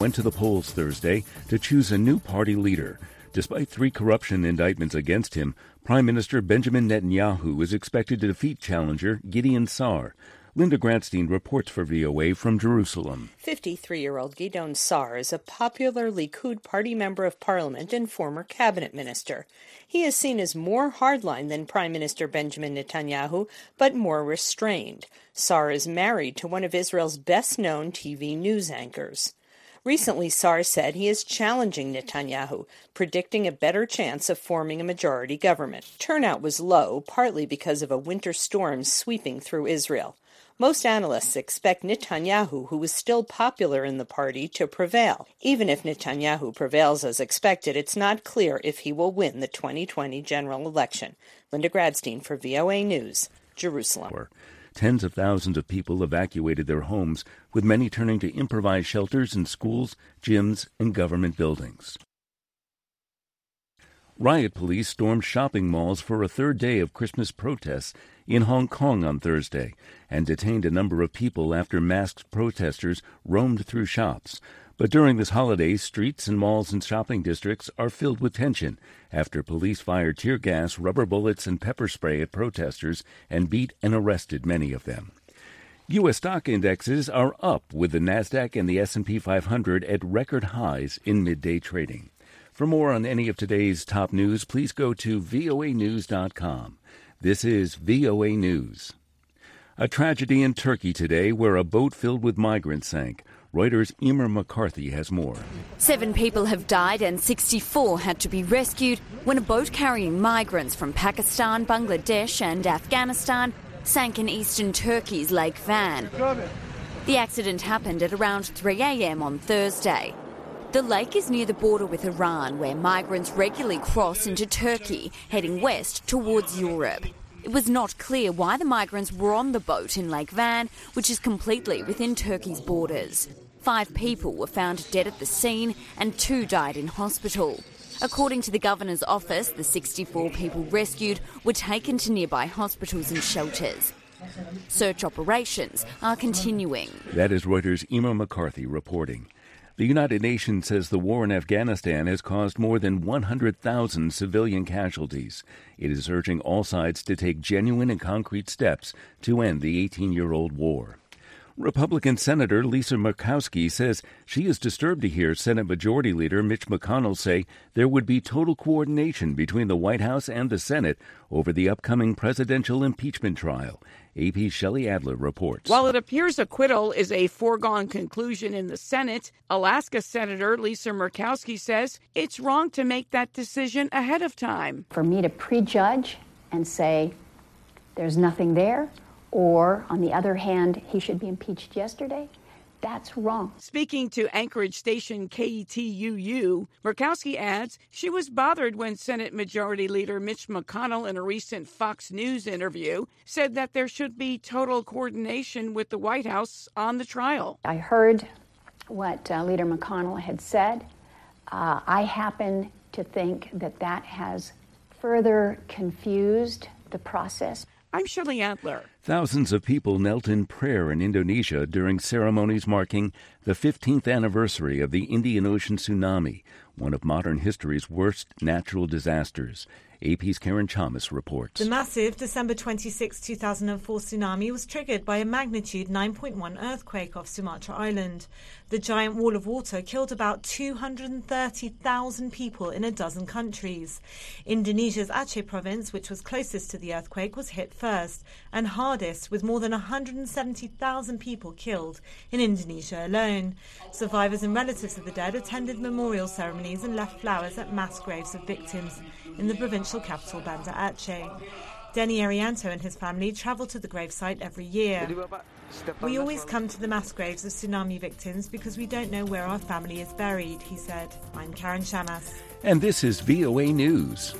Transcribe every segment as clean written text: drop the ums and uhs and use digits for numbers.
went to the polls Thursday to choose a new party leader. Despite 3 corruption indictments against him, Prime Minister Benjamin Netanyahu is expected to defeat challenger Gideon Sa'ar. Linda Gradstein reports for VOA from Jerusalem. 53-year-old Gideon Sa'ar is a popular Likud party member of parliament and former cabinet minister. He is seen as more hardline than Prime Minister Benjamin Netanyahu, but more restrained. Sa'ar is married to one of Israel's best-known TV news anchors. Recently, Sa'ar said he is challenging Netanyahu, predicting a better chance of forming a majority government. Turnout was low, partly because of a winter storm sweeping through Israel. Most analysts expect Netanyahu, who is still popular in the party, to prevail. Even if Netanyahu prevails as expected, it's not clear if he will win the 2020 general election. Linda Gradstein for VOA News, Jerusalem. Tens of thousands of people evacuated their homes, with many turning to improvised shelters in schools, gyms, and government buildings. Riot police stormed shopping malls for a third day of Christmas protests in Hong Kong on Thursday and detained a number of people after masked protesters roamed through shops. But during this holiday, streets and malls and shopping districts are filled with tension after police fired tear gas, rubber bullets, and pepper spray at protesters and beat and arrested many of them. U.S. stock indexes are up, with the Nasdaq and the S&P 500 at record highs in midday trading. For more on any of today's top news, please go to voanews.com. This is VOA News. A tragedy in Turkey today where a boat filled with migrants sank. Reuters' Emer McCarthy has more. 7 people have died and 64 had to be rescued when a boat carrying migrants from Pakistan, Bangladesh and Afghanistan sank in eastern Turkey's Lake Van. The accident happened at around 3 a.m. on Thursday. The lake is near the border with Iran, where migrants regularly cross into Turkey, heading west towards Europe. It was not clear why the migrants were on the boat in Lake Van, which is completely within Turkey's borders. 5 people were found dead at the scene and 2 died in hospital. According to the governor's office, the 64 people rescued were taken to nearby hospitals and shelters. Search operations are continuing. That is Reuters' Emer McCarthy reporting. The United Nations says the war in Afghanistan has caused more than 100,000 civilian casualties. It is urging all sides to take genuine and concrete steps to end the 18-year-old war. Republican Senator Lisa Murkowski says she is disturbed to hear Senate Majority Leader Mitch McConnell say there would be total coordination between the White House and the Senate over the upcoming presidential impeachment trial. AP's Shelley Adler reports. While it appears acquittal is a foregone conclusion in the Senate, Alaska Senator Lisa Murkowski says it's wrong to make that decision ahead of time. For me to prejudge and say there's nothing there, or, on the other hand, he should be impeached yesterday, that's wrong. Speaking to Anchorage station KTUU, Murkowski adds she was bothered when Senate Majority Leader Mitch McConnell, in a recent Fox News interview, said that there should be total coordination with the White House on the trial. I heard what Leader McConnell had said. I happen to think that that has further confused the process. I'm Shelley Adler. Thousands of people knelt in prayer in Indonesia during ceremonies marking the 15th anniversary of the Indian Ocean tsunami, one of modern history's worst natural disasters. AP's Karen Chalmers reports. The massive December 26, 2004 tsunami was triggered by a magnitude 9.1 earthquake off Sumatra Island. The giant wall of water killed about 230,000 people in a dozen countries. Indonesia's Aceh province, which was closest to the earthquake, was hit first and hardest, with more than 170,000 people killed in Indonesia alone. Survivors and relatives of the dead attended memorial ceremonies and left flowers at mass graves of victims in the provincial capital Banda Aceh. Denny Arianto and his family travel to the gravesite every year. We always come to the mass graves of tsunami victims because we don't know where our family is buried, he said. I'm Karen Shamas. And this is VOA News.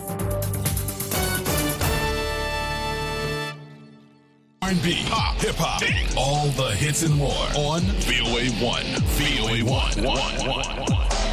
R&B, pop, hip-hop, all the hits and more on VOA 1. VOA 1.